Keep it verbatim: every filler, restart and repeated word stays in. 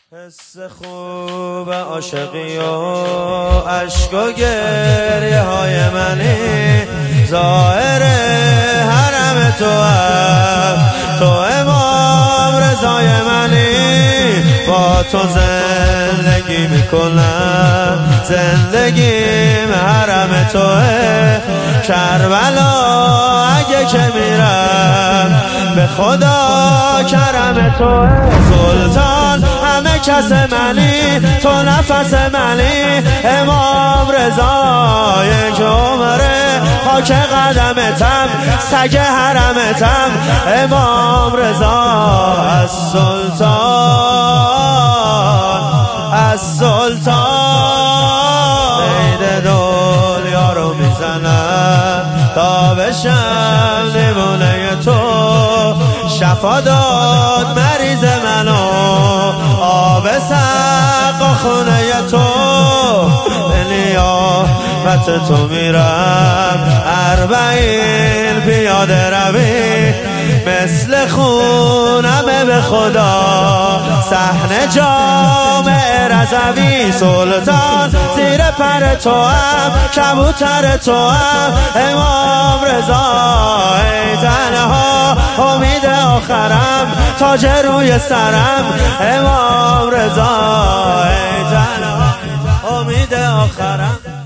حس خوب عاشقی و عشق و گریه های منی، ظاهر حرم تو هم تو امام رضای منی. با تو زندگی میکنم، زندگیم حرم توه. کربلا اگه که میرم به خدا کرم توه. سلطان همه کس منی، تو نفس منی. امام رضا یک عمره خاک قدمتم، سگ حرمتم. امام رضا از سلطان، از سلطان عید دنیا رو میزنم تا بشم دیوانه تو. شفا داد مریض منو، آب سقا خونه تو. به نیابت تو میرم اربعین پیاده روی، مثل خونمه به خدا صحن جامع رضوی. سلطان زیر پر تو هم، کبوتر تو هم. امام رضا ای تنها امید آخرم، تاج روی سرم. امام رضا ای تنها امید آخرم.